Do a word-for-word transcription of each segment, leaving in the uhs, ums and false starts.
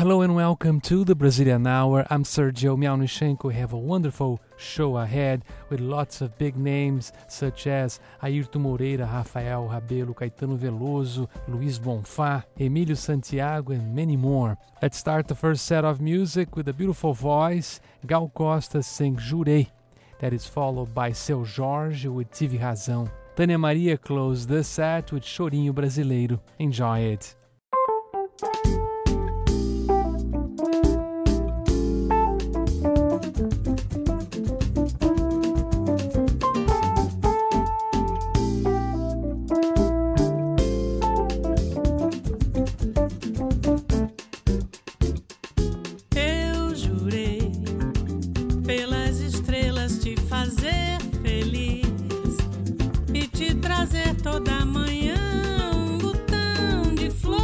hello and welcome to the Brazilian Hour. I'm Sergio Mialnichenko. We have a wonderful show ahead with lots of big names such as Ayrton Moreira, Rafael Rabelo, Caetano Veloso, Luiz Bonfá, Emílio Santiago, and many more. Let's start the first set of music with a beautiful voice. Gal Costa sings Jurei. That is followed by Seu Jorge with Tive Razão. Tânia Maria closed the set with Chorinho Brasileiro. Enjoy it. Toda manhã um botão de flor.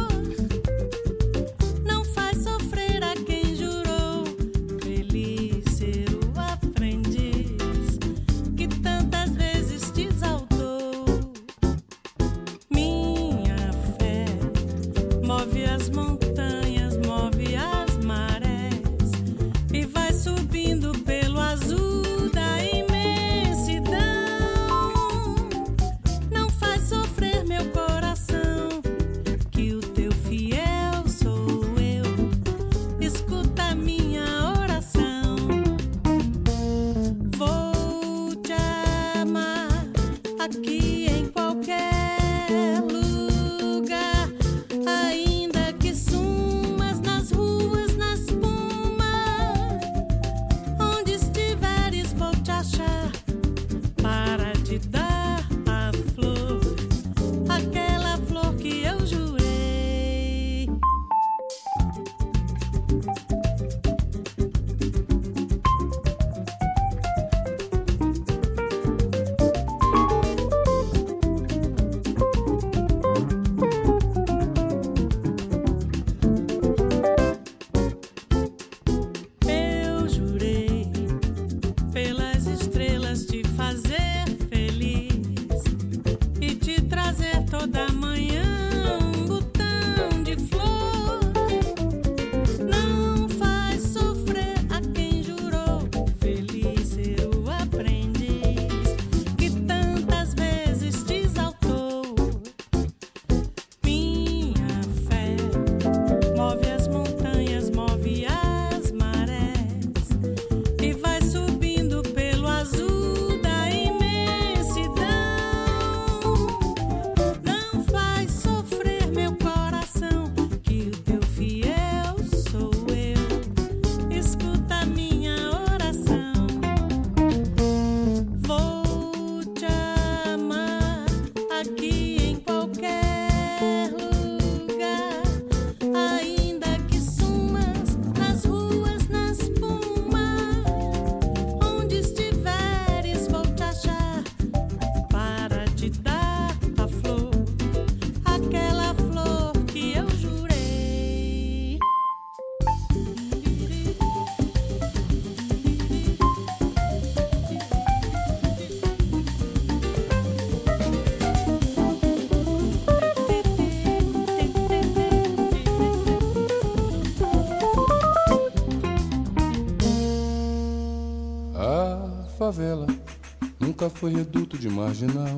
favela nunca foi reduto de marginal.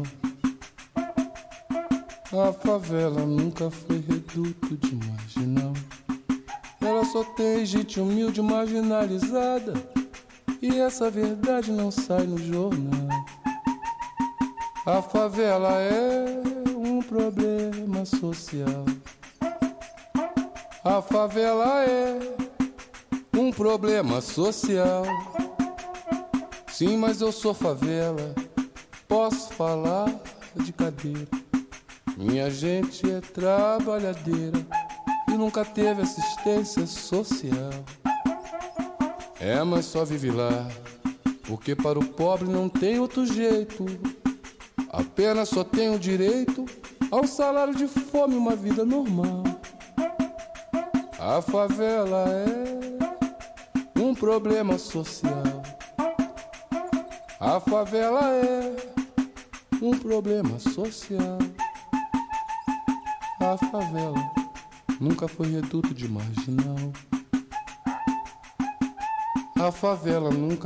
A favela nunca foi reduto de marginal. Ela só tem gente humilde marginalizada, e essa verdade não sai no jornal. A favela é um problema social. A favela é um problema social. Sim, mas eu sou favela, posso falar de cadeira. Minha gente é trabalhadeira e nunca teve assistência social. É, mas só vive lá, porque para o pobre não tem outro jeito. Apenas só tem o direito ao salário de fome, uma vida normal. A favela é um problema social. A favela é um problema social. A favela nunca foi reduto de marginal. A favela nunca